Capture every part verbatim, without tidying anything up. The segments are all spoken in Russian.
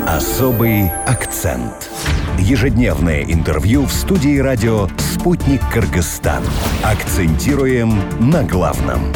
Особый акцент. Ежедневное интервью в студии радио «Спутник Кыргызстан». Акцентируем на главном.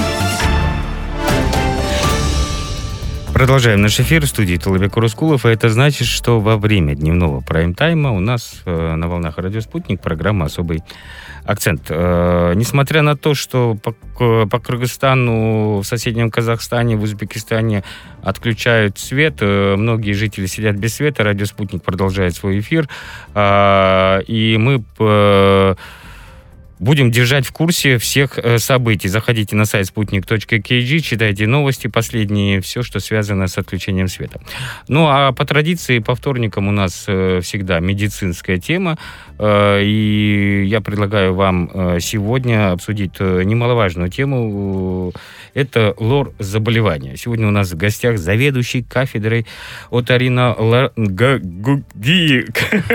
Продолжаем наш эфир в студии Толыбек Урускулов. И это значит, что во время дневного прайм-тайма у нас э, на волнах радио «Спутник» программа «Особый акцент». Э, несмотря на то, что по, по Кыргызстану, в соседнем Казахстане, в Узбекистане отключают свет, э, многие жители сидят без света, радио «Спутник» продолжает свой эфир. Э, и мы... Э, Будем держать в курсе всех э, событий. Заходите на сайт спутник точка кей джи, читайте новости последние, все, что связано с отключением света. Ну, а по традиции, по вторникам у нас э, всегда медицинская тема. Э, и я предлагаю вам э, сегодня обсудить э, немаловажную тему. Это лор-заболевания. Сегодня у нас в гостях заведующий кафедрой оториноларингологии.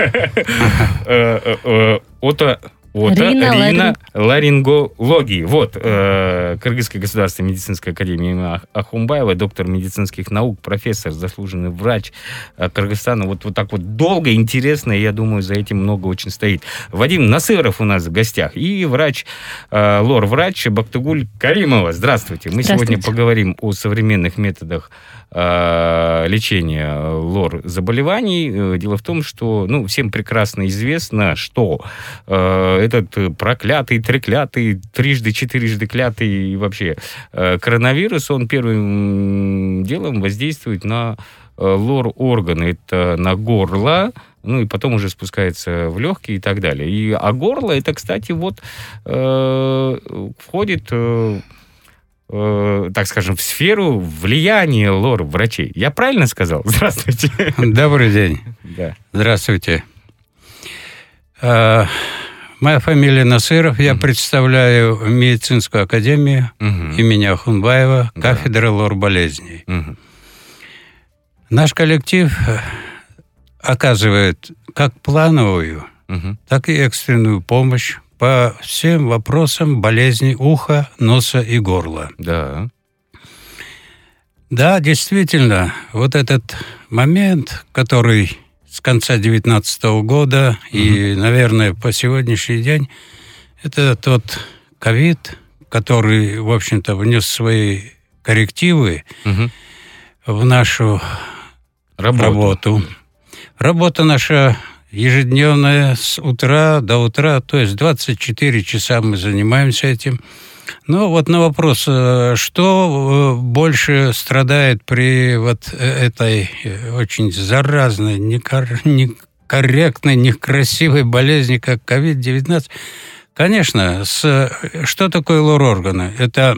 Ото... Оториноларингологии. Вот, э, Кыргызская государственная медицинская академия имени Ахунбаева, доктор медицинских наук, профессор, заслуженный врач э, Кыргызстана. Вот, вот так вот долго, интересно, и я думаю, за этим много очень стоит. Вадим Насыров у нас в гостях и врач, э, лор-врач Бактыгуль Каримова. Здравствуйте. Мы Здравствуйте. Сегодня поговорим о современных методах э, лечения лор-заболеваний. Дело в том, что, ну, всем прекрасно известно, что э, этот проклятый, треклятый, трижды, четырежды клятый и вообще коронавирус, он первым делом воздействует на лор-органы. Это на горло, ну и потом уже спускается в легкие и так далее. И, а горло, это, кстати, вот э, входит... Э, так скажем, в сферу влияния лор-врачей. Я правильно сказал? Здравствуйте. Добрый день. Да. Здравствуйте. Моя фамилия Насыров. Я угу. представляю медицинскую академию угу. имени Ахунбаева, кафедра да. лор-болезней. Угу. Наш коллектив оказывает как плановую, угу. так и экстренную помощь по всем вопросам болезней уха, носа и горла. Да. Да, действительно, вот этот момент, который с конца девятнадцатого года угу. и, наверное, по сегодняшний день, это тот ковид, который, в общем-то, внес свои коррективы угу. в нашу работу. работу. Работа наша ежедневная, с утра до утра, то есть двадцать четыре часа мы занимаемся этим. Ну, вот на вопрос, что больше страдает при вот этой очень заразной, некорректной, некрасивой болезни, как ковид девятнадцать, конечно, с... что такое лор-органы? Это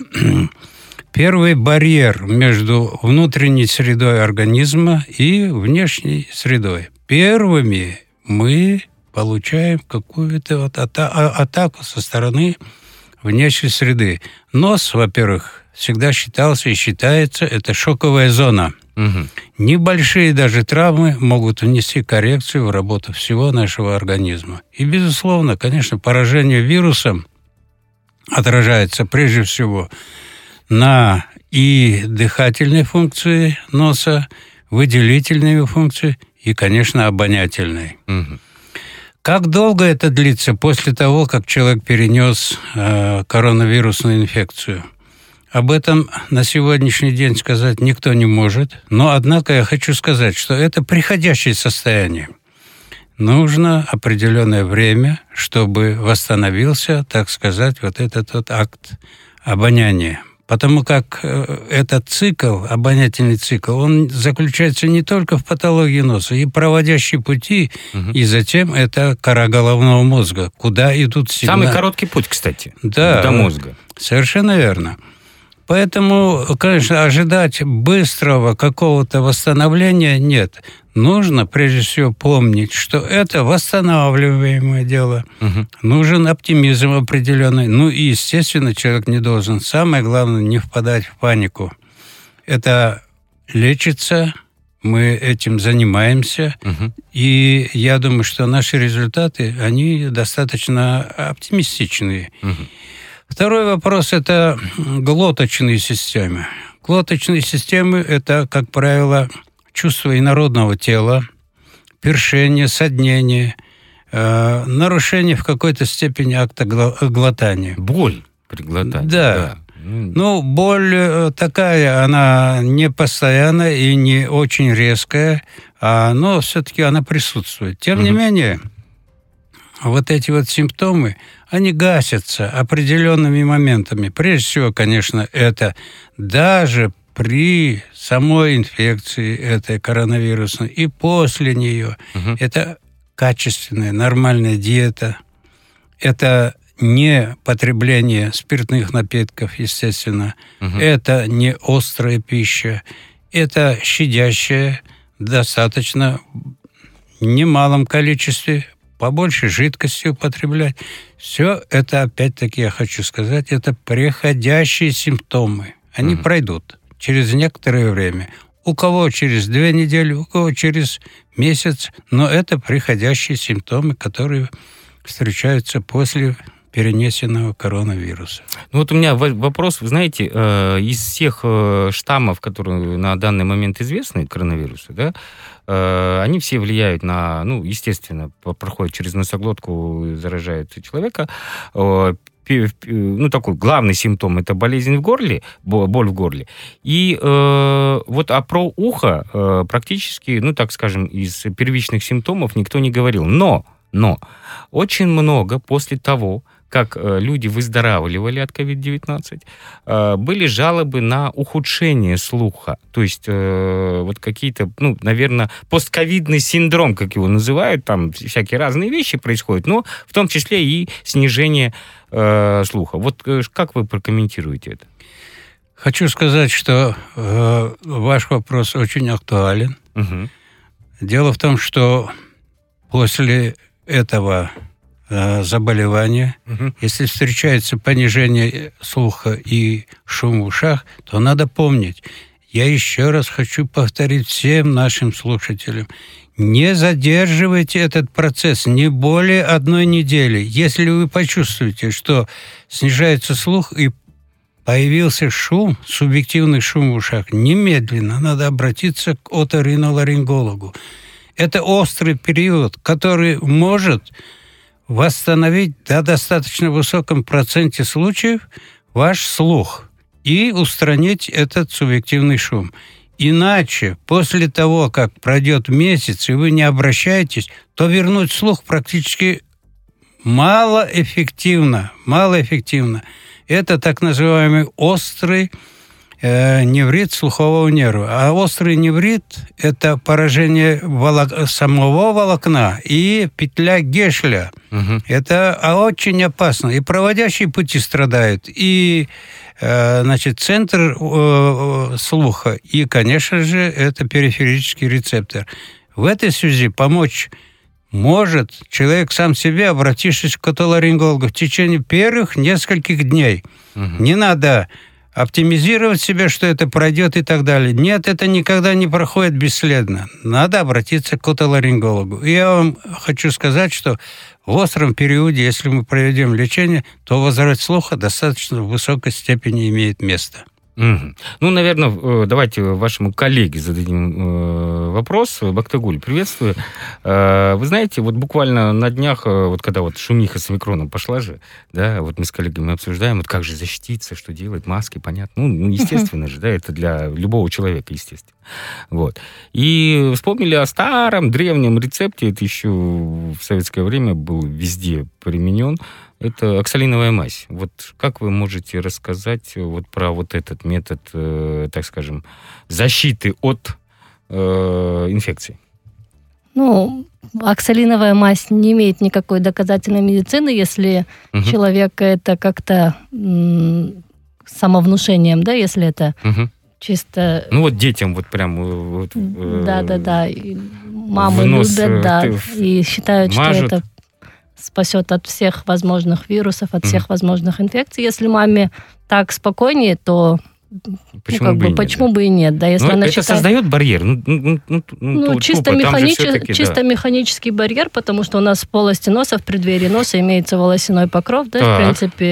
первый барьер между внутренней средой организма и внешней средой. Первыми мы получаем какую-то вот атаку со стороны внешней среды. Нос, во-первых, всегда считался и считается, это шоковая зона. Угу. Небольшие даже травмы могут внести коррекцию в работу всего нашего организма. И, безусловно, конечно, поражение вирусом отражается прежде всего на и дыхательной функции носа, выделительной функции и, конечно, обонятельной. Угу. Как долго это длится после того, как человек перенес э, коронавирусную инфекцию? Об этом на сегодняшний день сказать никто не может. Но, однако, я хочу сказать, что это приходящее состояние. Нужно определенное время, чтобы восстановился, так сказать, вот этот вот акт обоняния. Потому как этот цикл, обонятельный цикл, он заключается не только в патологии носа, и проводящие пути, угу. и затем это кора головного мозга, куда идут сигналы. Самый короткий путь, кстати, да, до мозга. Совершенно верно. Поэтому, конечно, ожидать быстрого какого-то восстановления нет. Нужно, прежде всего, помнить, что это восстанавливаемое дело. Угу. Нужен оптимизм определенный. Ну и, естественно, человек не должен, самое главное, не впадать в панику. Это лечится, мы этим занимаемся. Угу. И я думаю, что наши результаты, они достаточно оптимистичные. Угу. Второй вопрос – это глоточные системы. Глоточные системы – это, как правило, чувство инородного тела, першение, соднение, э, нарушение в какой-то степени акта глотания. Боль при глотании. Да. да. Ну, боль такая, она не постоянная и не очень резкая, а, но все-таки она присутствует. Тем угу. не менее, вот эти вот симптомы, они гасятся определенными моментами. Прежде всего, конечно, это даже при самой инфекции этой коронавирусной и после нее. Угу. Это качественная, нормальная диета. Это не потребление спиртных напитков, естественно. Угу. Это не острая пища. Это щадящая, достаточно немалом количестве, побольше жидкости употреблять. Все это, опять-таки, я хочу сказать, это преходящие симптомы. Они угу. пройдут через некоторое время. У кого через две недели, у кого через месяц. Но это преходящие симптомы, которые встречаются после перенесенного коронавируса. Ну вот у меня вопрос, вы знаете, из всех штаммов, которые на данный момент известны, коронавирусы, да, они все влияют на, ну, естественно, проходят через носоглотку, заражают человека. Ну, такой главный симптом – это болезнь в горле, боль в горле. И э, вот а про ухо э, практически, ну, так скажем, из первичных симптомов никто не говорил. Но, но очень много после того, как люди выздоравливали от ковид девятнадцать, были жалобы на ухудшение слуха. То есть вот какие-то, ну, наверное, постковидный синдром, как его называют, там всякие разные вещи происходят, но в том числе и снижение э, слуха. Вот как вы прокомментируете это? Хочу сказать, что э, ваш вопрос очень актуален. Угу. Дело в том, что после этого заболевания. Угу. Если встречается понижение слуха и шум в ушах, то надо помнить, я еще раз хочу повторить всем нашим слушателям, не задерживайте этот процесс не более одной недели. Если вы почувствуете, что снижается слух и появился шум, субъективный шум в ушах, немедленно надо обратиться к оториноларингологу. Это острый период, который может восстановить до достаточно высоком проценте случаев ваш слух и устранить этот субъективный шум. Иначе, после того, как пройдет месяц, и вы не обращаетесь, то вернуть слух практически малоэффективно. Малоэффективно. Это так называемый острый э, неврит слухового нерва. А острый неврит – это поражение волок... самого волокна и петля Гешля. Угу. Это очень опасно. И проводящие пути страдают, и э, значит, центр э, слуха, и, конечно же, это периферический рецептор. В этой связи помочь может человек сам себе, обратившись к отоларингологу в течение первых нескольких дней. Угу. Не надо оптимизировать себя, что это пройдет и так далее. Нет, это никогда не проходит бесследно. Надо обратиться к отоларингологу. И я вам хочу сказать, что в остром периоде, если мы проведем лечение, то возврат слуха достаточно в высокой степени имеет место. Угу. Ну, наверное, давайте вашему коллеге зададим вопрос. Бактыгуль, приветствую. Вы знаете, вот буквально на днях, вот когда вот шумиха с омикроном пошла же, да, вот мы с коллегами обсуждаем, вот как же защититься, что делать, маски, понятно. Ну, естественно же, да, это для любого человека, естественно. Вот. И вспомнили о старом, древнем рецепте, это еще в советское время был везде применен. Это оксалиновая мазь. Вот как вы можете рассказать вот про вот этот метод, э, так скажем, защиты от э, инфекции? Ну, оксалиновая мазь не имеет никакой доказательной медицины, если угу. человек это как-то м- самовнушением, да, если это угу. чисто... Ну вот детям вот прям... Вот, э, да-да-да. Мамы любят, да, и считают, мажут. Что это спасет от всех возможных вирусов, от mm-hmm. всех возможных инфекций. Если маме так спокойнее, то почему, ну, как бы, бы, и почему нет, бы и нет? Да, если она это считает... создает барьер? Ну, ну, ну, ну чисто, механич... чисто да. механический барьер, потому что у нас в полости носа, в преддверии носа имеется волосяной покров, да, так. в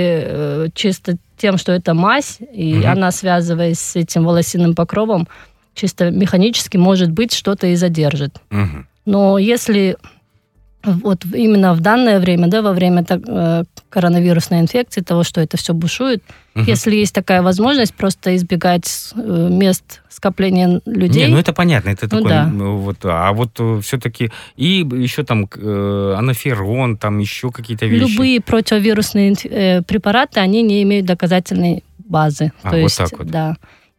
принципе, чисто тем, что это мазь, и mm-hmm. она, связываясь с этим волосяным покровом, чисто механически, может быть, что-то и задержит. Угу. Но если вот именно в данное время, да, во время так, э, коронавирусной инфекции, того, что это все бушует, угу. если есть такая возможность, просто избегать э, мест скопления людей. Не, ну это понятно, это ну, такое, да. вот, а вот все-таки и еще там э, анаферон, там еще какие-то вещи. Любые противовирусные э, препараты, они не имеют доказательной базы. А, то вот есть, так вот. Да.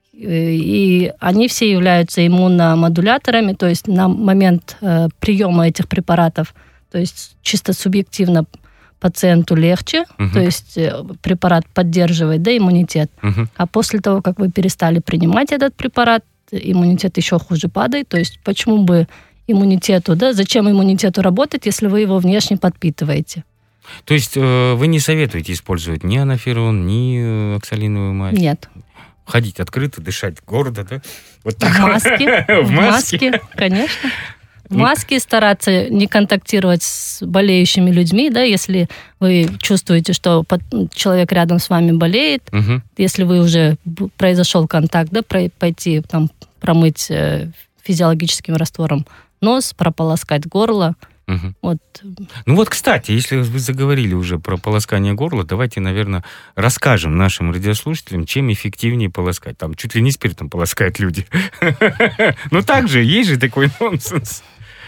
И они все являются иммуномодуляторами, то есть на момент э, приема этих препаратов, то есть чисто субъективно пациенту легче, угу. то есть э, препарат поддерживает, да, иммунитет. Угу. А после того, как вы перестали принимать этот препарат, иммунитет еще хуже падает. То есть почему бы иммунитету, да, зачем иммунитету работать, если вы его внешне подпитываете? То есть э, вы не советуете использовать ни анаферон, ни оксалиновую мазь? Нет. Ходить открыто, дышать гордо, да? Вот так. В маске. В маске, конечно. В маске стараться не контактировать с болеющими людьми, да, если вы чувствуете, что человек рядом с вами болеет, угу. если вы уже произошел контакт, да, пойти там промыть физиологическим раствором нос, прополоскать горло. Угу. Вот. Ну вот, кстати, если вы заговорили уже про полоскание горла, давайте, наверное, расскажем нашим радиослушателям, чем эффективнее полоскать. Там чуть ли не спиртом полоскают люди. Ну так же, есть же такой нонсенс.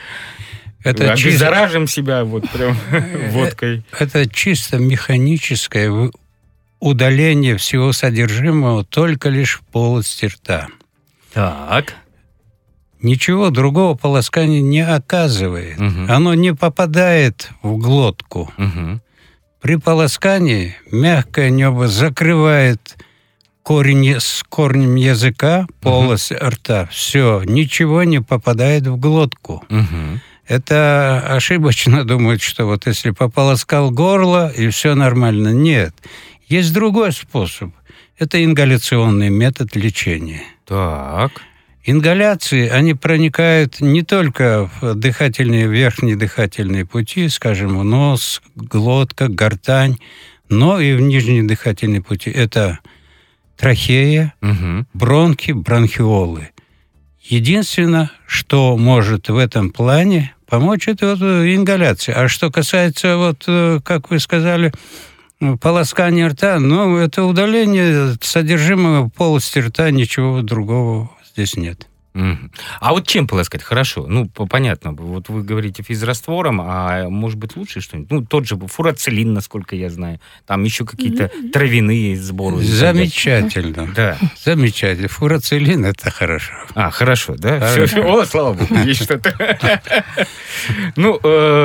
Это обеззаражим себя вот прям водкой. Это чисто механическое удаление всего содержимого только лишь в полости рта. Так. Ничего другого полоскания не оказывает. Угу. Оно не попадает в глотку. Угу. При полоскании мягкое небо закрывает корень с корнем языка, полость угу. рта. Все, ничего не попадает в глотку. Угу. Это ошибочно думать, что вот если пополоскал горло, и все нормально. Нет. Есть другой способ. Это ингаляционный метод лечения. Так. Ингаляции, они проникают не только в дыхательные, верхние дыхательные пути, скажем, в нос, глотка, гортань, но и в нижние дыхательные пути. Это трахея, угу. бронхи, бронхиолы. Единственное, что может в этом плане помочь, это вот ингаляция. А что касается, вот, как вы сказали, полоскания рта, ну, это удаление содержимого полости рта, ничего другого здесь нет. Mm. А вот чем полоскать? Хорошо. Ну, понятно. Вот вы говорите физраствором, а может быть лучше что-нибудь? Ну, тот же фурацилин, насколько я знаю. Там еще какие-то травяные сборы. Замечательно. Да. Замечательно. Фурацилин — это хорошо. А, хорошо, да? Хорошо. Все. О, слава богу, есть что-то. Ну,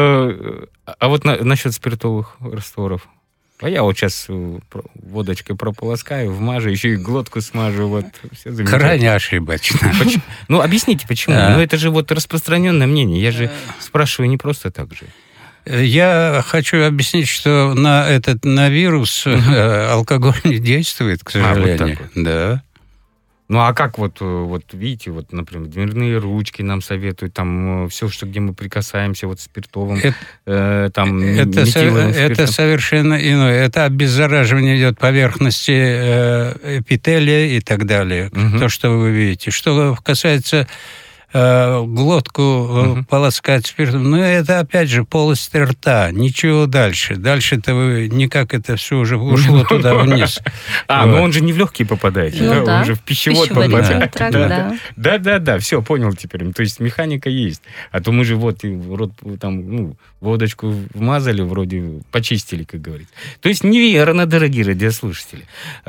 а вот насчет спиртовых растворов? А я вот сейчас водочкой прополоскаю, вмажу, еще и глотку смажу. Вот, все крайне ошибочно. Почему? Ну, объясните, почему? Да. Ну, это же вот распространенное мнение. Я же спрашиваю не просто так же. Я хочу объяснить, что на этот на вирус алкоголь не действует, к сожалению. А, вот так вот. Да. Ну, а как вот, вот видите, вот, например, дверные ручки нам советуют, там все, что где мы прикасаемся, вот спиртовым, это, э, там это, метиловым спиртом. Это совершенно иное. Это обеззараживание идет поверхности э, эпителия и так далее. Угу. То, что вы видите. Что касается э, глотку угу. полоскать спиртом, ну, это опять же полость рта, ничего дальше. Дальше-то вы никак это все уже ушло туда вниз. А, но он же не в легкие попадает, он же в пищевод попадает. Да, да, да, все, понял теперь. То есть механика есть. А то мы же вот рот там, ну, водочку вмазали, вроде почистили, как говорится. То есть неверно, дорогие радиослушатели.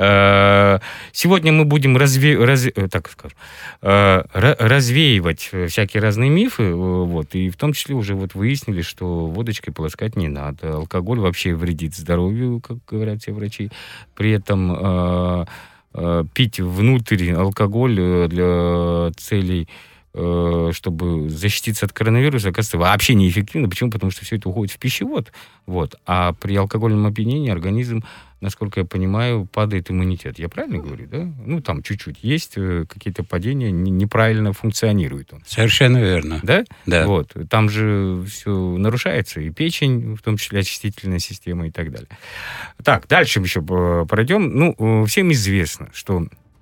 Сегодня мы будем разве... так скажу, развеивать всякие разные мифы, вот, и в том числе уже вот выяснили, что водочкой полоскать не надо. Алкоголь вообще вредит здоровью, как говорят все врачи. При этом э, э, пить внутрь алкоголь для целей, э, чтобы защититься от коронавируса, оказывается, вообще неэффективно. Почему? Потому что все это уходит в пищевод. Вот. А при алкогольном опьянении организм, насколько я понимаю, падает иммунитет. Я правильно говорю, да? Ну, там чуть-чуть есть какие-то падения, неправильно функционирует он. Совершенно верно. Да? Да. Вот. Там же все нарушается, и печень, в том числе очистительная система и так далее. Так, дальше еще пройдем. Ну, всем известно, что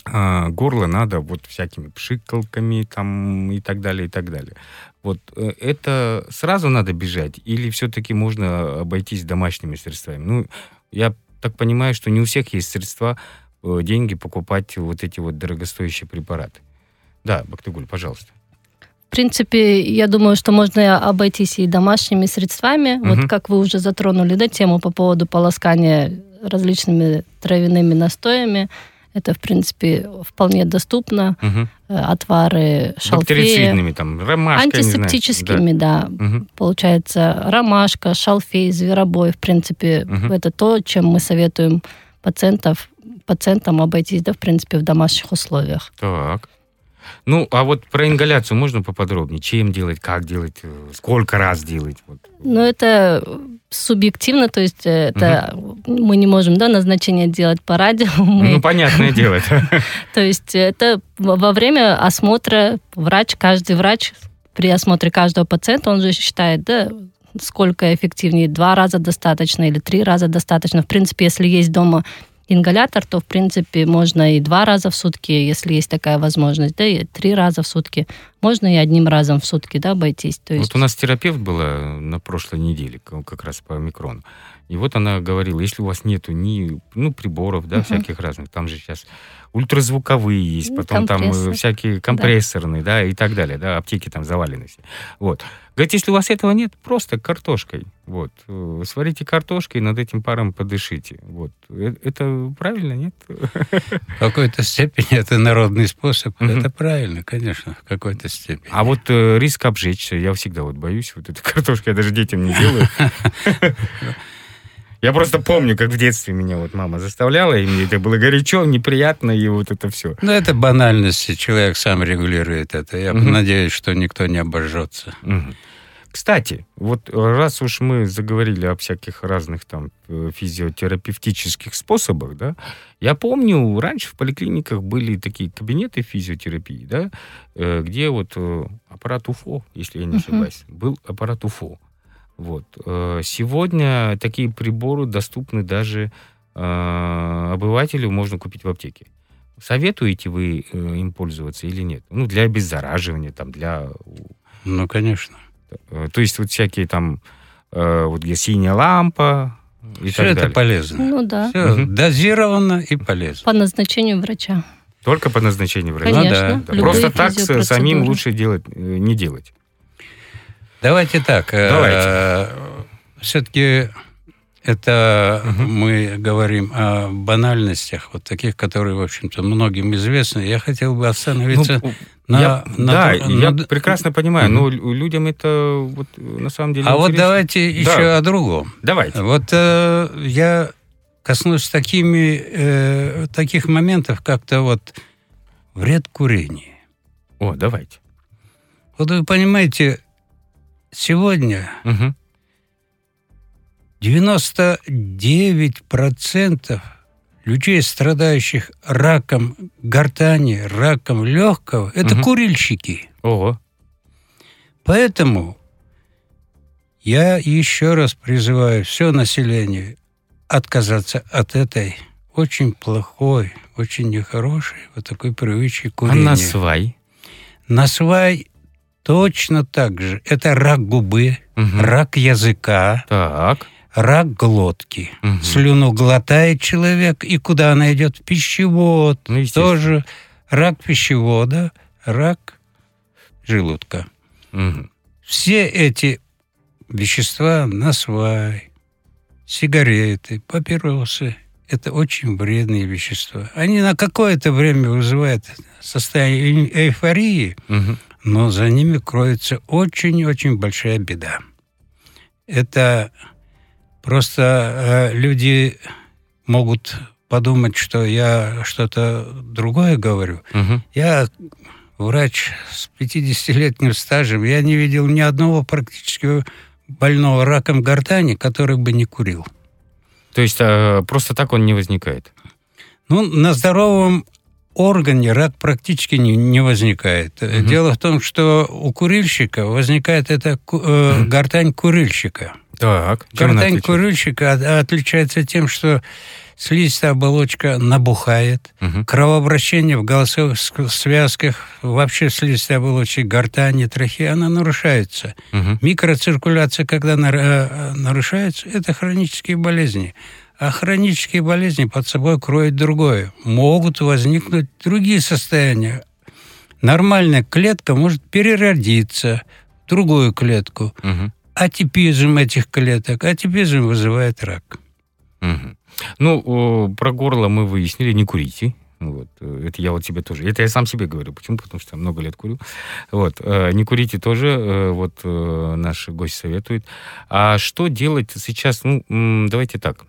а, горло надо вот всякими пшикалками там и так далее, и так далее. Вот это сразу надо бежать или все-таки можно обойтись домашними средствами? Ну, я так понимаю, что не у всех есть средства, деньги покупать вот эти вот дорогостоящие препараты. Да, Бактыгуль, пожалуйста. В принципе, я думаю, что можно обойтись и домашними средствами. Угу. Вот как вы уже затронули, да, тему по поводу полоскания различными травяными настоями. Это, в принципе, вполне доступно. Угу. Отвары шалфея. Бактерицидными, там, ромашка, антисептическими, да. да. Угу. Получается, ромашка, шалфей, зверобой. В принципе, угу. это то, чем мы советуем пациентов, пациентам обойтись, да, в принципе, в домашних условиях. Так. Ну, а вот про ингаляцию можно поподробнее? Чем делать, как делать, сколько раз делать? Вот. Ну, это субъективно, то есть это угу. мы не можем, да, назначение делать по радио. Мы... Ну, понятное дело. То есть это во время осмотра врач, каждый врач при осмотре каждого пациента, он же считает, да, сколько эффективнее, два раза достаточно или три раза достаточно. В принципе, если есть дома ингалятор, то, в принципе, можно и два раза в сутки, если есть такая возможность, да, и три раза в сутки. Можно и одним разом в сутки, да, обойтись. То есть... Вот у нас терапевт была на прошлой неделе, как раз по омикрону. И вот она говорила, если у вас нету ни, ну, приборов, да, uh-huh. всяких разных, там же сейчас ультразвуковые есть, потом Компрессор. там всякие компрессорные, да. да, и так далее, да, аптеки там завалены все. Вот. Говорит, если у вас этого нет, просто картошкой, вот, сварите картошкой, над этим паром подышите, вот. Это правильно, нет? В какой-то степени это народный способ, uh-huh. это правильно, конечно, в какой-то степени. А вот э, риск обжечься, я всегда вот боюсь, вот этой картошки, я даже детям не делаю. Я просто помню, как в детстве меня вот мама заставляла, и мне это было горячо, неприятно, и вот это все. Ну, это банальности, человек сам регулирует это. Я угу. надеюсь, что никто не обожжется. Угу. Кстати, вот раз уж мы заговорили о всяких разных там физиотерапевтических способах, да, я помню, раньше в поликлиниках были такие кабинеты физиотерапии, да, где вот аппарат УФО, если я не ошибаюсь, угу. был аппарат УФО. Вот. Сегодня такие приборы доступны даже э, обывателю, можно купить в аптеке. Советуете вы э, им пользоваться или нет? Ну, для обеззараживания, там, для... Ну, конечно. То есть вот всякие там, э, вот где синяя лампа и Все так это далее. полезно. Ну, да. Все угу. дозировано и полезно. По назначению врача. Только по назначению врача? Конечно. Ну, да. Просто так самим лучше делать, не делать. Давайте так. Давайте. Все-таки это угу. мы говорим о банальностях, вот таких, которые, в общем-то, многим известны. Я хотел бы остановиться ну, на... Я, на да, на, я на, прекрасно понимаю, угу. но людям это вот, на самом деле А интересно. вот давайте еще да. о другом. Давайте. Вот э, я коснусь такими, э, таких моментов, как-то вот вред курения. О, давайте. Вот вы понимаете... Сегодня угу. девяносто девять процентов людей, страдающих раком гортани, раком легкого, это угу. курильщики. Ого. Поэтому я еще раз призываю все население отказаться от этой очень плохой, очень нехорошей вот такой привычки курения. А насвай? Насвай точно так же. Это рак губы, угу. рак языка, так. рак глотки. Угу. Слюну глотает человек, и куда она идет? В пищевод. Ну, тоже рак пищевода, рак желудка. Угу. Все эти вещества, насвай, сигареты, папиросы, это очень вредные вещества. Они на какое-то время вызывают состояние эйфории, угу. но за ними кроется очень-очень большая беда. Это просто э, люди могут подумать, что я что-то другое говорю. Угу. Я врач с пятидесятилетним стажем, я не видел ни одного практически больного раком гортани, который бы не курил. То есть э, просто так он не возникает? Ну, на здоровом органе рак практически не, не возникает. Угу. Дело в том, что у курильщика возникает эта э, гортань курильщика. Так. Гортань курильщика отличается тем, что слизистая оболочка набухает, угу. кровообращение в голосовых связках, вообще слизистая оболочка гортани, трахеи, она нарушается. Угу. Микроциркуляция, когда нарушается, это хронические болезни. А хронические болезни под собой кроют другое. Могут возникнуть другие состояния. Нормальная клетка может переродиться в другую клетку. Угу. Атипизм этих клеток. Атипизм вызывает рак. Угу. Ну, про горло мы выяснили, не курите. Вот. Это я вот себе тоже. Это я сам себе говорю. Почему? Потому что я много лет курю. Вот. Не курите тоже. Вот наш гость советует. А что делать сейчас? Ну, давайте так.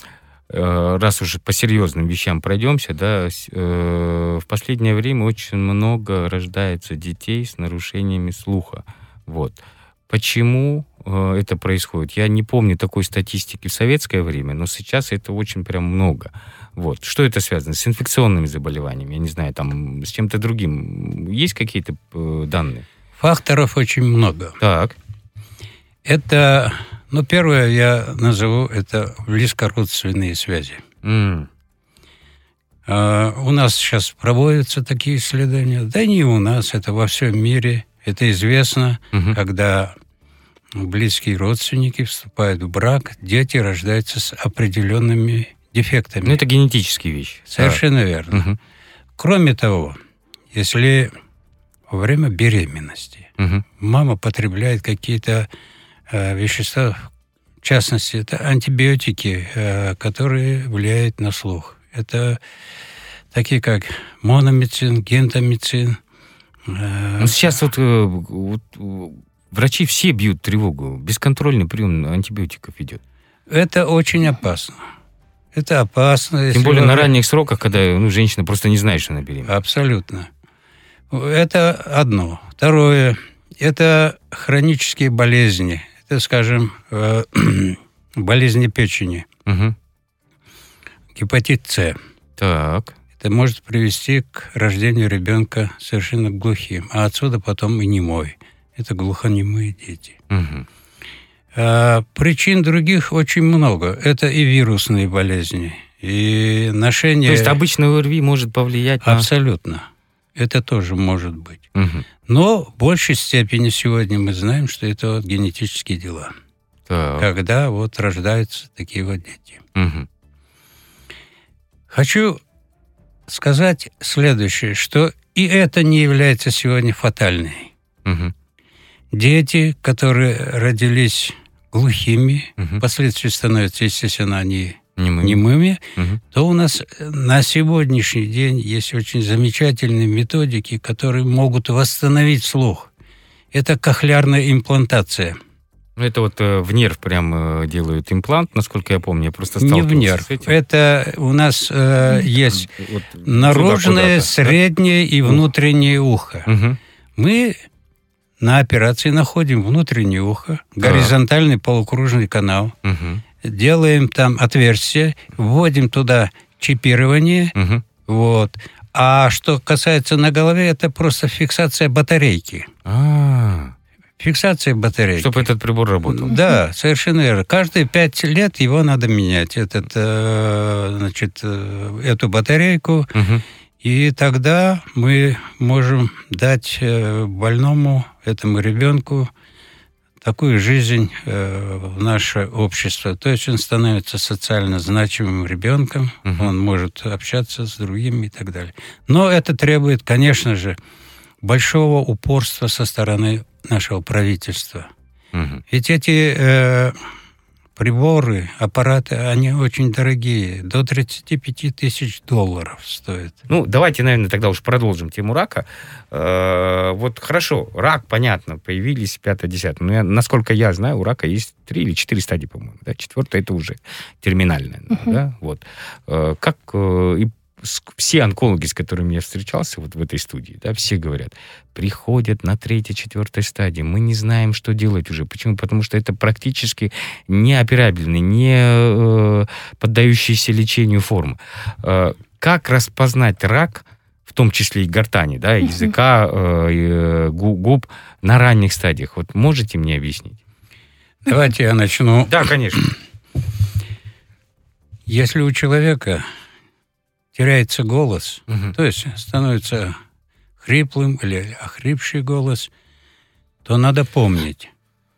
Раз уже по серьезным вещам пройдемся, да, в последнее время очень много рождается детей с нарушениями слуха. Вот. Почему это происходит? Я не помню такой статистики в советское время, но сейчас это очень прям много. Вот. Что это связано? С инфекционными заболеваниями? Я не знаю, там, с чем-то другим. Есть какие-то данные? Факторов очень много. Так. Это, ну, первое я назову, это близкородственные связи. Mm. А, у нас сейчас проводятся такие исследования. Да не у нас, это во всем мире. Это известно, mm-hmm. когда близкие родственники вступают в брак, дети рождаются с определенными дефектами. Ну, это генетические вещи. Совершенно да. верно. Mm-hmm. Кроме того, если во время беременности mm-hmm. мама потребляет какие-то вещества, в частности, это антибиотики, которые влияют на слух. Это такие как мономицин, гентамицин. Ну, сейчас вот, вот врачи все бьют тревогу. Бесконтрольный прием антибиотиков идет. Это очень опасно. Это опасно. Тем более вы... на ранних сроках, когда ну, женщина просто не знает, что она беременна. Абсолютно. Это одно. Второе. Это хронические болезни. Это, скажем, болезни печени. Угу. Гепатит С. Так. Это может привести к рождению ребенка совершенно глухим. А отсюда потом и немой. Это глухонемые дети. Угу. А, причин других очень много. Это и вирусные болезни, и ношение... То есть обычный ОРВИ может повлиять на... Абсолютно. Это тоже может быть. Угу. Но в большей степени сегодня мы знаем, что это вот генетические дела. Так. Когда вот рождаются такие вот дети. Угу. Хочу сказать следующее, что и это не является сегодня фатальной. Угу. Дети, которые родились глухими, угу. впоследствии становятся, естественно, они немыми, немыми угу. то у нас на сегодняшний день есть очень замечательные методики, которые могут восстановить слух. Это кохлеарная имплантация. Это вот э, в нерв прям э, делают имплант, насколько я помню. Я просто сталкивался Не в нерв. с этим. Это у нас э, есть вот наружное, среднее да? и внутреннее ухо. Угу. Мы на операции находим внутреннее ухо, горизонтальный полукружный канал, угу. делаем там отверстие, вводим туда чипирование, угу. вот. А что касается на голове, это просто фиксация батарейки. А-а-а. Фиксация батарейки. Чтобы этот прибор работал. Да, совершенно верно. Каждые пять лет его надо менять, этот, значит, эту батарейку. Угу. И тогда мы можем дать больному, этому ребенку, такую жизнь в наше общество. То есть он становится социально значимым ребенком, угу. он может общаться с другими и так далее. Но это требует, конечно же, большого упорства со стороны нашего правительства. Угу. Ведь эти э, приборы, аппараты, они очень дорогие. До тридцать пять тысяч долларов стоят. Ну, давайте, наверное, тогда уж продолжим тему рака. Э, вот хорошо, рак, понятно, появились пятое-десятое. Но я, насколько я знаю, у рака есть три или четыре стадии, по-моему. Да? Четвертая — это уже терминальная. Uh-huh. Да? Вот. Э, как... Э, и все онкологи, с которыми я встречался вот в этой студии, да, все говорят, приходят на третьей, четвертой стадии, мы не знаем, что делать уже. Почему? Потому что это практически неоперабельный, не э, поддающийся лечению формы. Э, как распознать рак, в том числе и гортани, да, языка, э, губ на ранних стадиях? Вот можете мне объяснить? Давайте я начну. Да, конечно. Если у человека теряется голос, Мгм. то есть становится хриплым или охрипший голос, то надо помнить,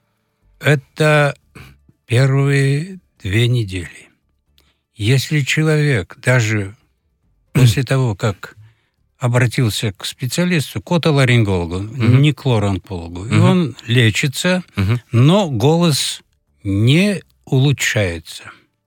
это первые две недели. Если человек даже после того, как обратился к специалисту, к отоларингологу, Мгм. не к лор-онкологу, и Мгм. он лечится, Мгм. но голос не улучшается.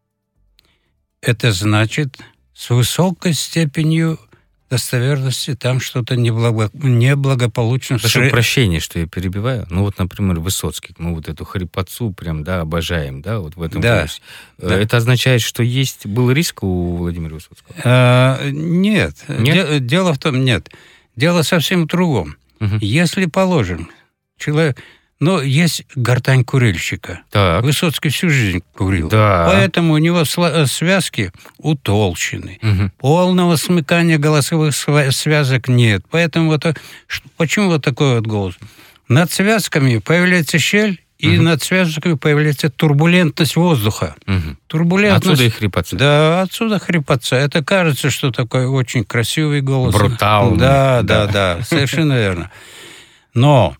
Это значит, с высокой степенью достоверности там что-то неблаго- неблагополучно. Прошу Сре- прощения, что я перебиваю. Ну вот, например, Высоцкий, мы вот эту хрипотцу прям, да, обожаем, да, вот в этом Да. голосе. Э, Да. Это означает, что есть был риск у Владимира Высоцкого? А, нет. Нет? Де- дело в том, нет. Дело совсем в другом. Мгм. Если, положим, человек... Но есть гортань курильщика. Так. Высоцкий всю жизнь курил. Да. Поэтому у него сла- связки утолщены. Мгм. Полного смыкания голосовых сва- связок нет. Поэтому вот, так- ш- почему вот такой вот голос? Над связками появляется щель, и Мгм. над связками появляется турбулентность воздуха. Мгм. Турбулентность... Отсюда и хрипотца. Да, отсюда хрипотца. Это кажется, что такой очень красивый голос. Брутальный. Да, да, Да. да, совершенно верно. Но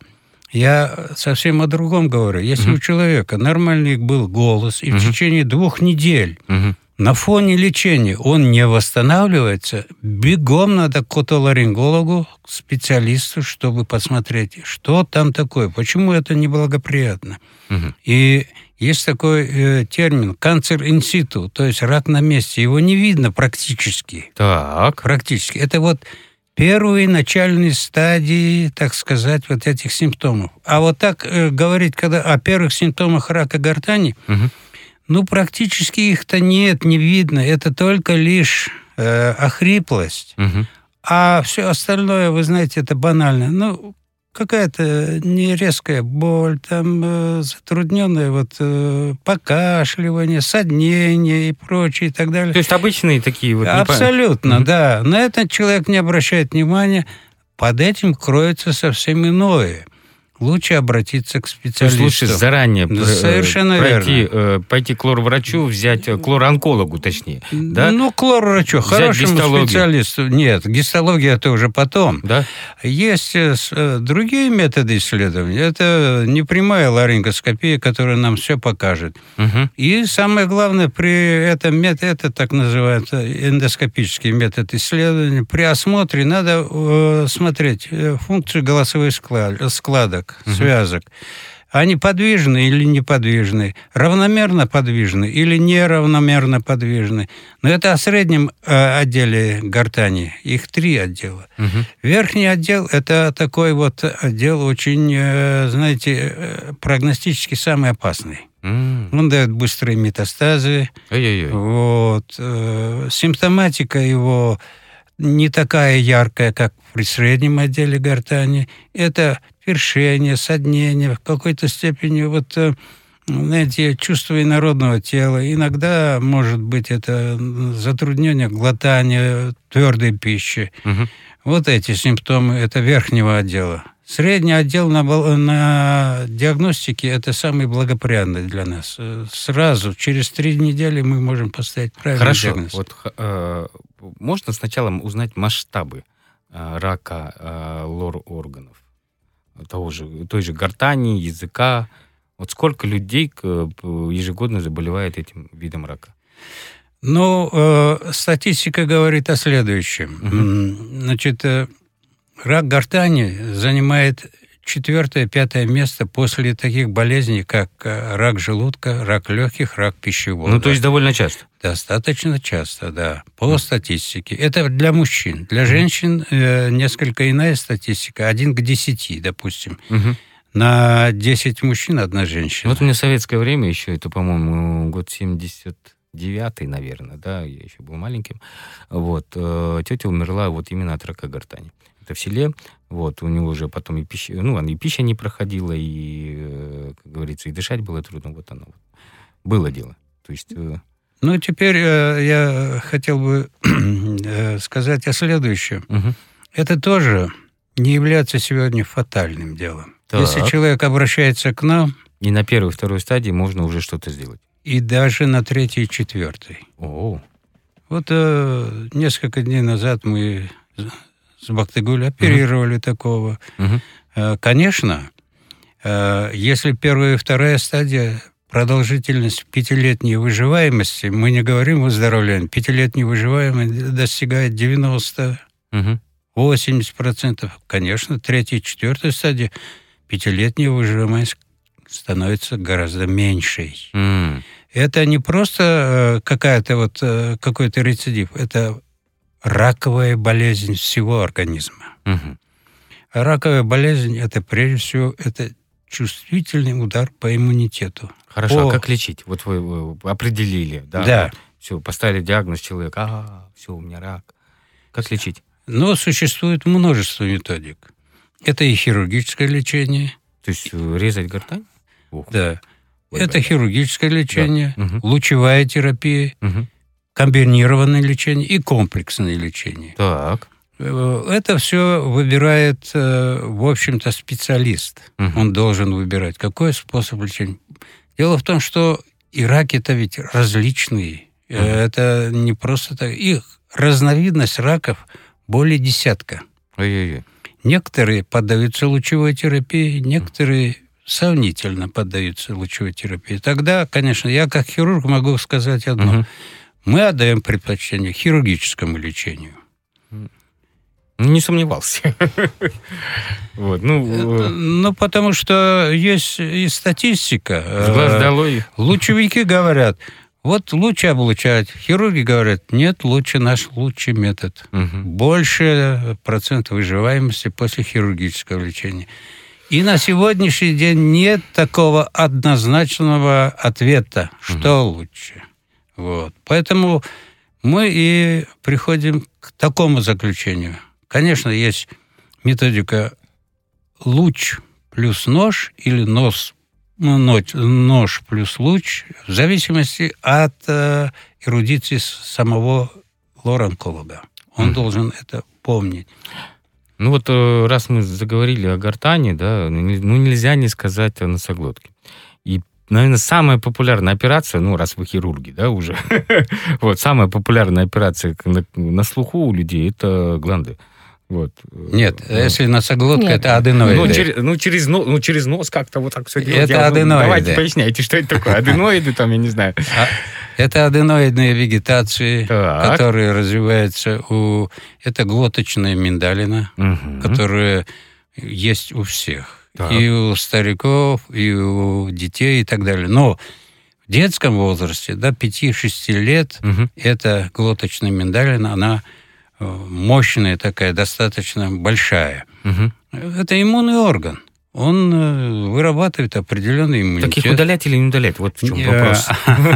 я совсем о другом говорю. Если Мгм. у человека нормальный был голос, и в Мгм. течение двух недель Мгм. на фоне лечения он не восстанавливается, бегом надо к отоларингологу, к специалисту, чтобы посмотреть, что там такое, почему это неблагоприятно. Мгм. И есть такой э, термин «канцер инситу», то есть рак на месте. Его не видно практически. Так. Практически. Это вот первые начальные стадии, так сказать, вот этих симптомов. А вот так э, говорить когда о первых симптомах рака гортани, Мгм. ну, практически их-то нет, не видно. Это только лишь э, охриплость. Мгм. А все остальное, вы знаете, это банально. Ну, какая-то не резкая боль, там э, затрудненное вот э, покашливание, соднение и прочее и так далее. То есть обычные такие вот... непон- Абсолютно, Мгм. да. На это человек не обращает внимания. Под этим кроется совсем иное. Лучше обратиться к То есть специалисту. лучше заранее Да, пр- совершенно пройти, верно. э, пойти к лор-врачу, взять э, к лор-онкологу, точнее, да? Ну, к лор-врачу, Взять хорошему гистологию. специалисту. Нет, гистология это уже потом. Да? Есть э, с- э, другие методы исследования. Это не прямая ларингоскопия, которая нам все покажет. Мгм. И самое главное, при этом методе, это так называется эндоскопический метод исследования, при осмотре надо э, смотреть э, функцию голосовых склад- складок, Мгм. связок. Они подвижны или неподвижны, равномерно подвижны или неравномерно подвижны. Но это о среднем э, отделе гортани. Их три отдела. Мгм. Верхний отдел – это такой вот отдел очень, э, знаете, э, прогностически самый опасный. М. Он дает быстрые метастазы. Ой-ой-ой. Вот. э, Симптоматика его не такая яркая, как при среднем отделе гортани. Это першение, соднение, в какой-то степени вот, э, знаете, чувство инородного тела. Иногда, может быть, это затруднение глотания твердой пищи. Мгм. Вот эти симптомы – это верхнего отдела. Средний отдел на, бал- на диагностике – это самый благоприятный для нас. Э, Сразу, через три недели мы можем поставить правильный Хорошо. диагноз. Вот х- э, можно сначала узнать масштабы э, рака э, лор-органов? Того же, той же гортани, языка. Вот сколько людей к- п- ежегодно заболевает этим видом рака? Ну, э, статистика говорит о следующем. Мгм. М, Значит, э, рак гортани занимает четвертое-пятое место после таких болезней, как э, рак желудка, рак легких, рак пищевода. Ну, то есть довольно часто. Достаточно часто, да, по статистике. Это для мужчин. Для женщин э, несколько иная статистика. Один к десяти, допустим. Мгм. На десять мужчин одна женщина. Вот у меня в советское время еще, это, по-моему, год семьдесят девятый, наверное, да, я еще был маленьким. Вот, э, тетя умерла вот именно от рака гортани. Это в селе, вот, у него уже потом и пища, ну, она и пища не проходила, и, э, как говорится, и дышать было трудно, вот оно вот. Было дело. То есть... э, Ну, теперь э, я хотел бы э, сказать о следующем. мгм. Это тоже не является сегодня фатальным делом. Так. Если человек обращается к нам, И на первой, второй стадии можно уже что-то сделать. и даже на третий и четвертый. О. Вот э, несколько дней назад мы с Бактыгуль оперировали uh-huh. такого. Uh-huh. Э, конечно, э, если первая и вторая стадия, продолжительность пятилетней выживаемости, мы не говорим выздоровление, пятилетней выживаемости достигает девяносто, uh-huh. восемьдесят процентов. Конечно, третья и четвертая стадия, пятилетняя выживаемость становится гораздо меньшей. Uh-huh. Это не просто какая-то вот, какой-то рецидив, это раковая болезнь всего организма. Угу. А раковая болезнь, это прежде всего, это чувствительный удар по иммунитету. Хорошо, по... а как лечить? Вот вы, вы определили, да? Да. Вот, все, поставили диагноз человека, а, все, у меня рак. Как лечить? Но существует множество методик. Это и хирургическое лечение. То есть резать гортань? Ух. Да. Это хирургическое лечение, да. Угу. лучевая терапия, угу. комбинированное лечение и комплексное лечение. Так. Это все выбирает, в общем-то, специалист. Угу. Он должен выбирать, какой способ лечения. Дело в том, что и раки-то ведь различные. Угу. Это не просто так. Их разновидность раков более десятка. Ой-ой-ой. Некоторые поддаются лучевой терапии, некоторые сомнительно поддаются лучевой терапии. Тогда, конечно, я как хирург могу сказать одно. Угу. Мы отдаем предпочтение хирургическому лечению. Не сомневался. Вот, ну... ну, потому что есть и статистика. С глаз долой. Лучевики говорят, вот лучше облучать. Хирурги говорят, нет, лучше наш лучший метод. Угу. Больше процент выживаемости после хирургического лечения. И на сегодняшний день нет такого однозначного ответа, что угу. лучше. Вот. Поэтому мы и приходим к такому заключению. Конечно, есть методика луч плюс нож или нос, ну, нож, нож плюс луч, в зависимости от э, эрудиции самого лор-онколога. Он угу. должен это помнить. Ну вот раз мы заговорили о гортани, да, ну нельзя не сказать о носоглотке. И, наверное, самая популярная операция, ну раз вы хирурги, да, уже, вот, самая популярная операция на, на слуху у людей – это гланды. Вот. Нет, ну, если носоглотка, нет. Это аденоиды. Ну через, ну, через, нос, ну, через нос как-то вот так все делать. Это я, аденоиды. Ну, давайте поясняйте, что это такое. Аденоиды там, я не знаю. Это аденоидные вегетации, так. которые развиваются у... Это глоточная миндалина, угу. которая есть у всех. Так. И у стариков, и у детей, и так далее. Но в детском возрасте, до пяти-шести лет, угу. эта глоточная миндалина, она мощная такая, достаточно большая. Угу. Это иммунный орган. Он вырабатывает определенный иммунитет. Так их удалять или не удалять? Вот в чем вопрос.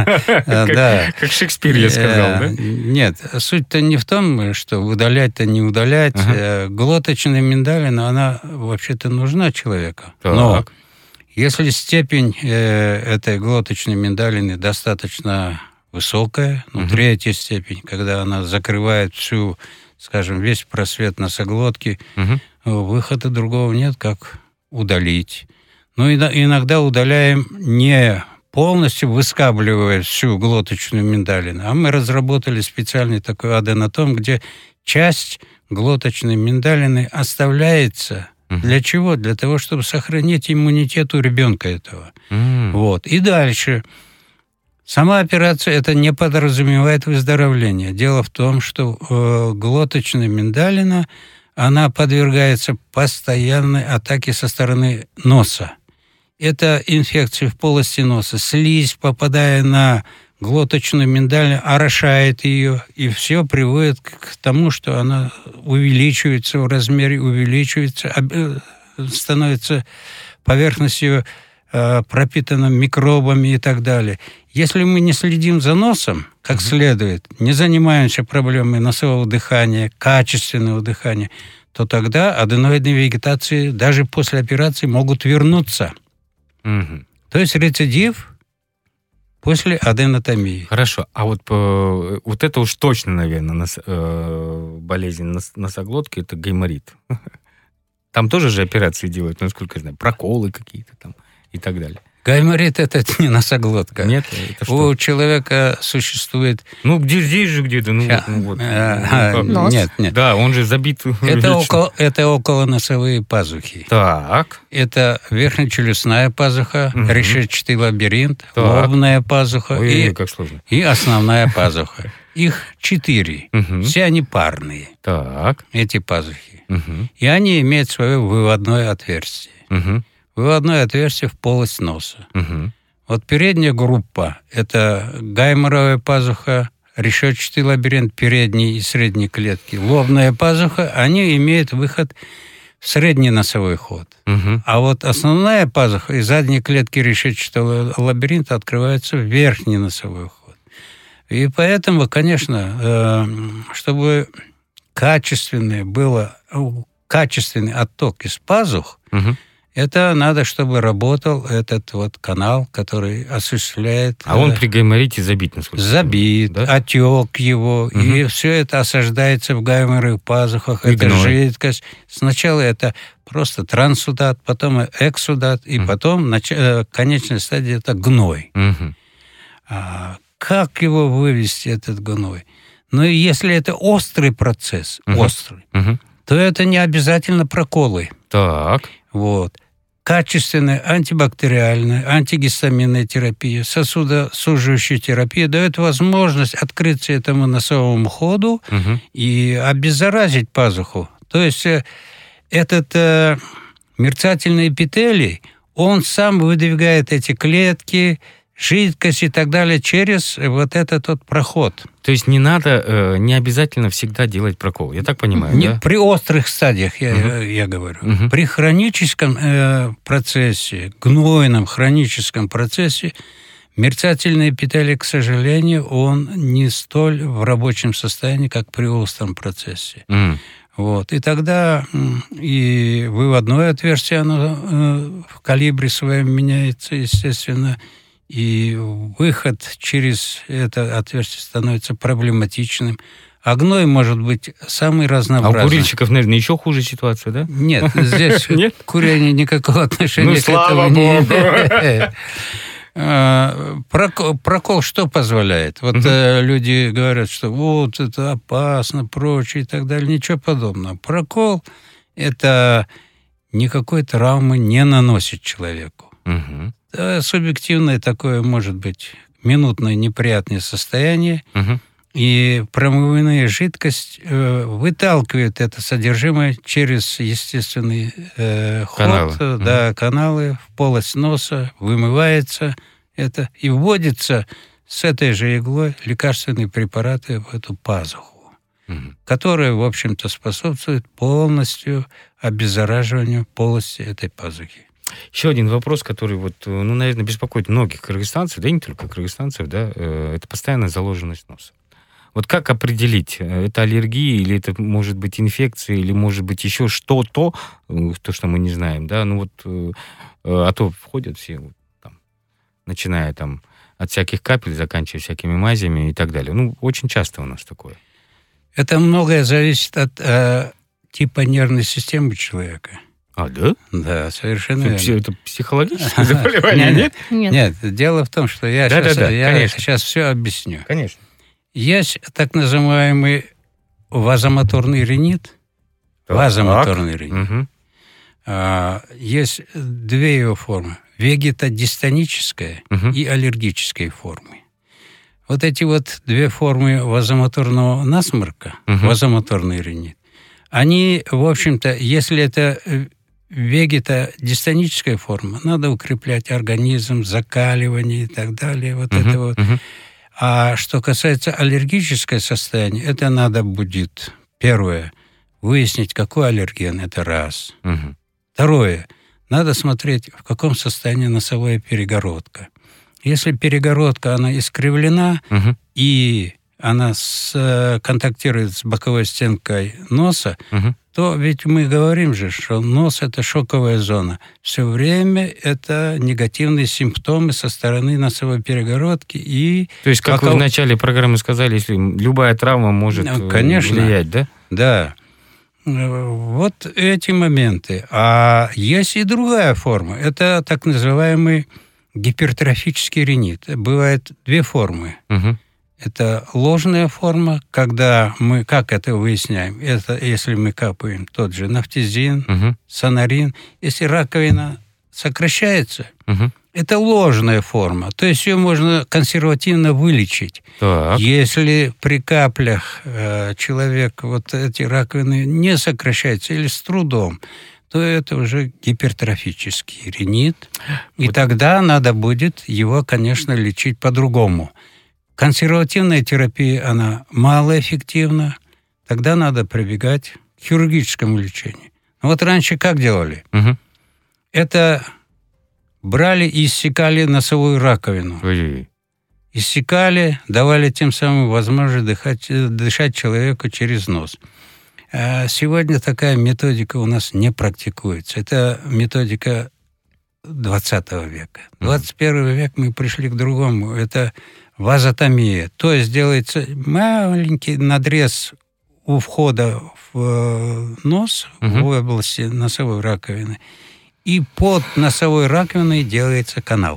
Как Шекспир я сказал, да? Нет, суть-то не в том, что удалять-то не удалять. Глоточная миндалина, она вообще-то нужна человеку. Но если степень этой глоточной миндалины достаточно высокая, ну, третья степень, когда она закрывает всю, скажем, весь просвет носоглотки, выхода другого нет, как удалить. Ну, и иногда удаляем не полностью, выскабливая всю глоточную миндалину, а мы разработали специальный такой аденотом, где часть глоточной миндалины оставляется. Uh-huh. Для чего? Для того, чтобы сохранить иммунитет у ребенка этого. Uh-huh. Вот. И дальше. Сама операция это не подразумевает выздоровление. Дело в том, что э, глоточная миндалина она подвергается постоянной атаке со стороны носа. Это инфекции в полости носа. Слизь, попадая на глоточную миндалину, орошает ее, и все приводит к тому, что она увеличивается в размере, увеличивается, становится поверхностью э, пропитана микробами и так далее. Если мы не следим за носом, как mm-hmm. следует, не занимаемся проблемой носового дыхания, качественного дыхания, то тогда аденоидные вегетации даже после операции могут вернуться. Mm-hmm. То есть рецидив после аденотомии. Хорошо. А вот, вот это уж точно, наверное, нос, э, болезнь нос, носоглотки, это гайморит. Там тоже же операции делают, насколько я знаю, проколы какие-то там и так далее. Гайморит – это не носоглотка. Нет? Это что? У человека существует... Ну, где здесь же где-то. Ну, Ща. ну, вот. А, Ну, Нос. Нет, нет. Да, он же забит. Это около, это около носовые пазухи. Так. Это верхнечелюстная пазуха, Мгм. решетчатый лабиринт, Так. лобная пазуха Ой, и, как сложно. и основная пазуха. Их четыре. Мгм. Все они парные, Так. эти пазухи. Мгм. И они имеют свое выводное отверстие. Мгм. Выводное отверстие в полость носа. Мгм. Вот передняя группа – это гайморовая пазуха, решетчатый лабиринт передней и средней клетки, лобная пазуха, они имеют выход в средний носовой ход. Мгм. А вот основная пазуха и задние клетки решетчатого лабиринта открываются в верхний носовой ход. И поэтому, конечно, э, чтобы качественный было, качественный отток из пазух, Мгм. это надо, чтобы работал этот вот канал, который осуществляет... А он э, при гайморите забит, насколько я забит, понимаю, да? отек его, Мгм. и все это осаждается в гайморовых пазухах, И это гной. жидкость. Сначала это просто трансудат, потом эксудат, и Мгм. потом нач... э, конечная стадия – это гной. Мгм. А как его вывести, этот гной? Ну, и если это острый процесс, Мгм. острый, Мгм. то это не обязательно проколы. Так. Вот. Качественная антибактериальная, антигистаминная терапия, сосудосуживающая терапия дает возможность открыться этому носовому ходу Мгм. и обеззаразить пазуху. То есть э, этот э, мерцательный эпителий, он сам выдвигает эти клетки, жидкость и так далее через вот этот вот проход. То есть не надо, э, не обязательно всегда делать прокол. Я так понимаю, Не, да? При острых стадиях, я, Мгм. я, я говорю. Мгм. При хроническом э, процессе, гнойном хроническом процессе, мерцательный эпителий, к сожалению, он не столь в рабочем состоянии, как при остром процессе. М. Вот. И тогда м, и выводное отверстие, оно э, в калибре своем меняется, естественно, и выход через это отверстие становится проблематичным. А гной может быть самый А у разнообразный. курильщиков, наверное, еще хуже ситуация, да? Нет, здесь Нет? курение никакого отношения Ну, к слава этому не богу. имеет. А, Прокол, прокол что позволяет? Вот Мгм. э, люди говорят, что вот это опасно, прочее и так далее. Ничего подобного. Прокол – это никакой травмы не наносит человеку. Мгм. Да, субъективное такое может быть минутное неприятное состояние, Мгм. и промывная жидкость э, выталкивает это содержимое через естественный э, ход, Каналы. э, да, каналы в полость носа, вымывается это и вводится с этой же иглой лекарственные препараты в эту пазуху, Мгм. которая, в общем-то, способствует полностью обеззараживанию полости этой пазухи. Еще один вопрос, который, вот, ну, наверное, беспокоит многих кыргызстанцев, да и не только кыргызстанцев, да, э, это постоянная заложенность носа. Вот как определить, э, это аллергия, или это может быть инфекция, или может быть еще что-то, э, то, что мы не знаем, да, ну вот, э, э, а то входят все, вот, там, начиная там от всяких капель, заканчивая всякими мазями и так далее. Ну, очень часто у нас такое. Это многое зависит от э, типа нервной системы человека. А, да? Да, совершенно Это, верно. пси- это психологическое заболевание, нет? Нет. Нет, дело в том, что я, Да-да-да, сейчас, я конечно. сейчас все объясню. Конечно. Есть так называемый вазомоторный ринит. Так. Вазомоторный ринит. Мгм. А, есть две его формы. Вегетодистоническая Мгм. и аллергическая формы. Вот эти вот две формы вазомоторного насморка, Мгм. вазомоторный ринит, они, в общем-то, если это э, вегетодистоническая форма, надо укреплять организм, закаливание и так далее. Вот Мгм. это вот. Мгм. А что касается аллергического состояния, это надо будет, первое, выяснить, какой аллерген, это раз. Мгм. Второе, надо смотреть, в каком состоянии носовая перегородка. Если перегородка, она искривлена, Мгм. и она с, э, контактирует с боковой стенкой носа, Мгм. то ведь мы говорим же, что нос – это шоковая зона. Все время это негативные симптомы со стороны носовой перегородки. И, То есть, как Пока- вы в начале программы сказали, если любая травма может Ну, э, конечно. влиять, да? да, э, вот эти моменты. А есть и другая форма. Это так называемый гипертрофический ринит. Бывает две формы. Угу. Это ложная форма, когда мы, как это выясняем, это если мы капаем тот же нафтизин, угу. сонарин, если раковина сокращается, угу. это ложная форма, то есть ее можно консервативно вылечить. Так. Если при каплях э, человек вот эти раковины не сокращаются или с трудом, то это уже гипертрофический ринит, и вот. Тогда надо будет его, конечно, лечить по-другому. Консервативная терапия, она малоэффективна, тогда надо прибегать к хирургическому лечению. Вот раньше как делали? Угу. Это брали и иссекали носовую раковину. Ой. Иссекали, давали тем самым возможность дышать, дышать человеку через нос. А сегодня такая методика у нас не практикуется. Это методика двадцатого века. В двадцать первый век мы пришли к другому. Это вазотомия. То есть делается маленький надрез у входа в нос, угу. в области носовой раковины, и под носовой раковиной делается канал.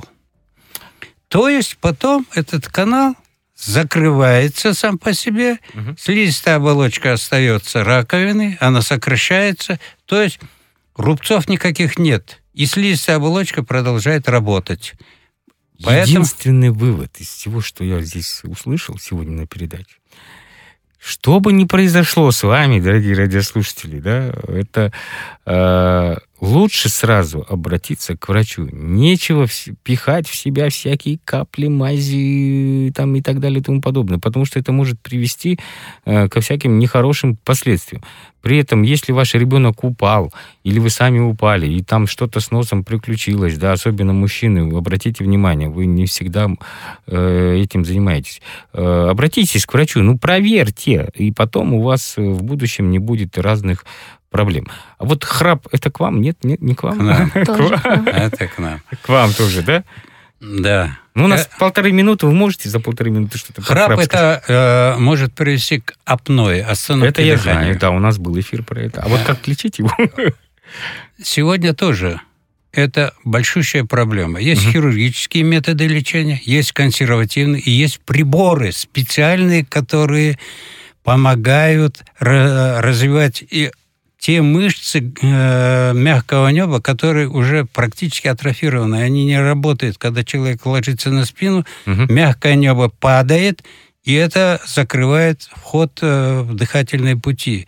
То есть потом этот канал закрывается сам по себе, угу. слизистая оболочка остается раковины, она сокращается, то есть рубцов никаких нет, и слизистая оболочка продолжает работать. Единственный Поэтому... вывод из всего, что я здесь услышал сегодня на передаче, что бы ни произошло с вами, дорогие радиослушатели, да, это э, лучше сразу обратиться к врачу. Нечего в, пихать в себя всякие капли, мази там, и так далее и тому подобное, потому что это может привести э, ко всяким нехорошим последствиям. При этом, если ваш ребенок упал, или вы сами упали, и там что-то с носом приключилось, да, особенно мужчины, обратите внимание, вы не всегда э, этим занимаетесь. Э, обратитесь к врачу, ну, проверьте, и потом у вас в будущем не будет разных проблем. А вот храп, это к вам? Нет, нет, не к вам? Это к нам. К вам тоже, да? Да. Ну, у нас э... полторы минуты, вы можете за полторы минуты что-то... Храп, храп это э, может привести к апное, остановке Это я знаю, да, у нас был эфир про это. А вот как лечить его? Сегодня тоже это большущая проблема. Есть uh-huh. хирургические методы лечения, есть консервативные, и есть приборы специальные, которые помогают ра- развивать и те мышцы э, мягкого неба, которые уже практически атрофированы, они не работают. Когда человек ложится на спину, угу. мягкое небо падает, и это закрывает вход э, в дыхательные пути.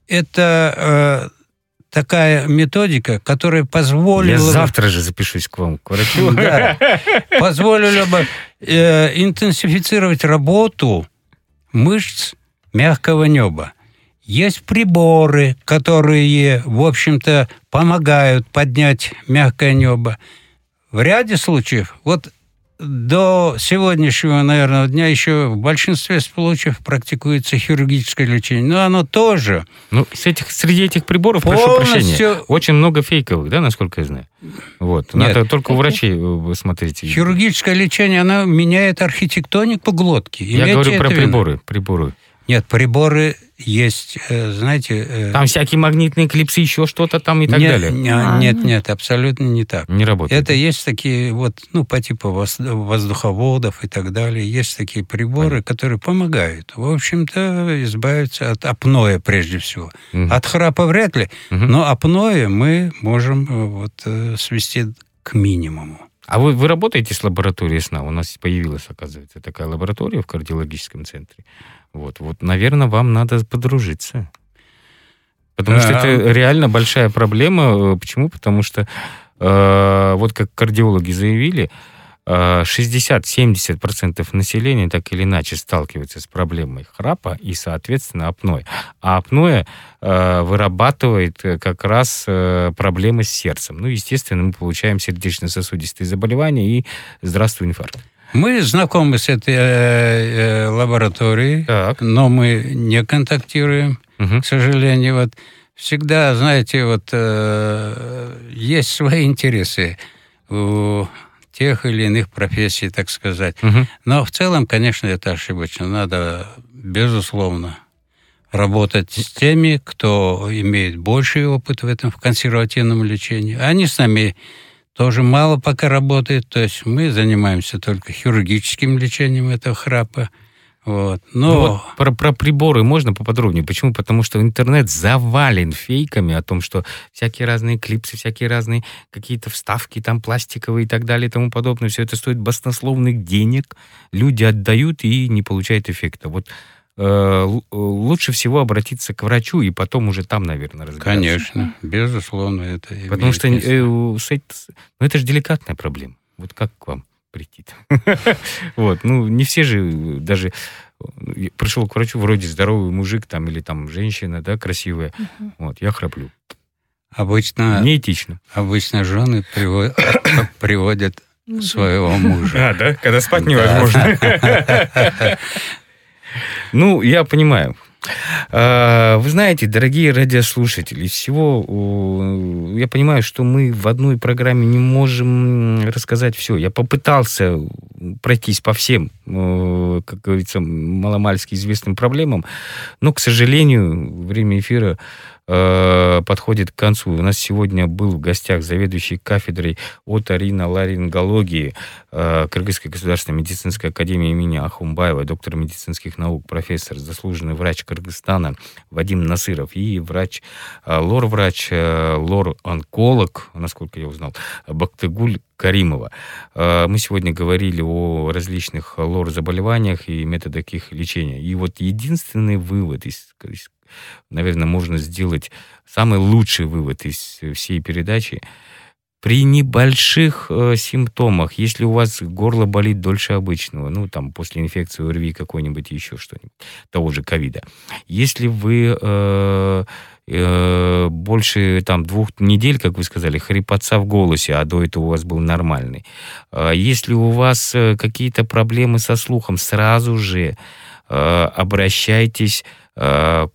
Это э, такая методика, которая позволила... Я завтра же запишусь к вам, к врачу. Да, позволила бы э, интенсифицировать работу мышц мягкого неба. Есть приборы, которые, в общем-то, помогают поднять мягкое небо. В ряде случаев, вот до сегодняшнего, наверное, дня еще в большинстве случаев практикуется хирургическое лечение. Но оно тоже... Ну, с этих, среди этих приборов, полностью... прошу прощения, очень много фейковых, да, насколько я знаю? Вот. Надо Нет. только у врачей смотреть. Хирургическое лечение, оно меняет архитектонику глотки. Я Имейте говорю про это приборы, приборы. Нет, приборы есть, знаете... Там всякие магнитные клипсы, еще что-то там и так нет, далее. Не, нет, нет, абсолютно не так. Не работает. Это есть такие вот, ну, по типу воздуховодов и так далее. Есть такие приборы, Понятно. которые помогают. В общем-то, избавиться от апноэ прежде всего. Угу. От храпа вряд ли, угу. но апноэ мы можем вот свести к минимуму. А вы, вы работаете с лабораторией сна? У нас появилась, оказывается, такая лаборатория в кардиологическом центре. Вот, вот, наверное, вам надо подружиться. Потому а... что это реально большая проблема. Почему? Потому что, э, вот как кардиологи заявили, э, шестьдесят-семьдесят процентов населения так или иначе сталкиваются с проблемой храпа и, соответственно, апноэ. А апноэ э, вырабатывает как раз э, проблемы с сердцем. Ну, естественно, мы получаем сердечно-сосудистые заболевания и здравствуй, инфаркт. Мы знакомы с этой э, э, лабораторией, так. но мы не контактируем, угу. к сожалению. Вот всегда, знаете, вот э, есть свои интересы у тех или иных профессий, так сказать. Угу. Но в целом, конечно, это ошибочно. Надо, безусловно, работать с теми, кто имеет больший опыт в этом, в консервативном лечении. Они с нами тоже мало пока работает. То есть мы занимаемся только хирургическим лечением этого храпа. Вот. Но... Ну вот про, про приборы можно поподробнее? Почему? Потому что интернет завален фейками о том, что всякие разные клипсы, всякие разные какие-то вставки там пластиковые и так далее и тому подобное. Все это стоит баснословных денег. Люди отдают и не получают эффекта. Вот э, лучше всего обратиться к врачу и потом уже там, наверное, разбираться. Конечно, безусловно. Это Потому что э, э, ну, это же деликатная проблема. Вот как к вам прийти? Вот, ну, не все же даже... Пришел к врачу, вроде здоровый мужик там или там женщина, да, красивая. Uh-huh. Вот, я храплю. Обычно... Неэтично. Обычно жены приводят, приводят своего мужа. А, да? Когда спать невозможно. Ну, я понимаю. Вы знаете, дорогие радиослушатели, всего я понимаю, что мы в одной программе не можем рассказать все. Я попытался пройтись по всем, как говорится, маломальски известным проблемам, но, к сожалению, время эфира подходит к концу. У нас сегодня был в гостях заведующий кафедрой оториноларингологии Кыргызской государственной медицинской академии имени Ахунбаева, доктор медицинских наук, профессор, заслуженный врач Кыргызстана Вадим Насыров и врач, лор-врач, лор-онколог, насколько я узнал, Бактыгуль Каримова. Мы сегодня говорили о различных лор-заболеваниях и методах их лечения. И вот единственный вывод из, наверное, можно сделать самый лучший вывод из всей передачи. При небольших э, симптомах, если у вас горло болит дольше обычного, ну, там, после инфекции ОРВИ какой-нибудь, еще что-нибудь, того же ковида, если вы э, э, больше, там, двух недель, как вы сказали, хрипотца в голосе, а до этого у вас был нормальный, э, если у вас э, какие-то проблемы со слухом, сразу же э, обращайтесь к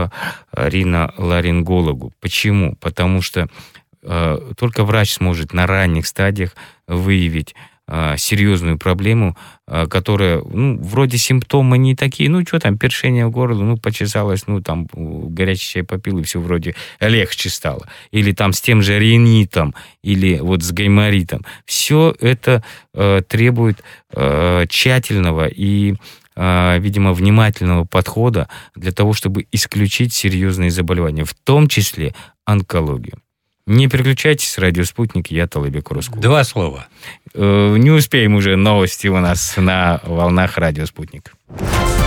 оториноларингологу. Почему? Потому что э, только врач сможет на ранних стадиях выявить э, серьезную проблему, э, которая, ну, вроде симптомы не такие, ну, что там, першение в горло, ну, почесалось, ну, там, горячий чай попил, и все вроде легче стало. Или там с тем же ринитом, или вот с гайморитом. Все это э, требует э, тщательного и видимо, внимательного подхода для того, чтобы исключить серьезные заболевания, в том числе онкологию. Не переключайтесь, радио «Спутник», я Толыбек Урускулов. Два слова. Не успеем уже, новости у нас на волнах радио «Спутник».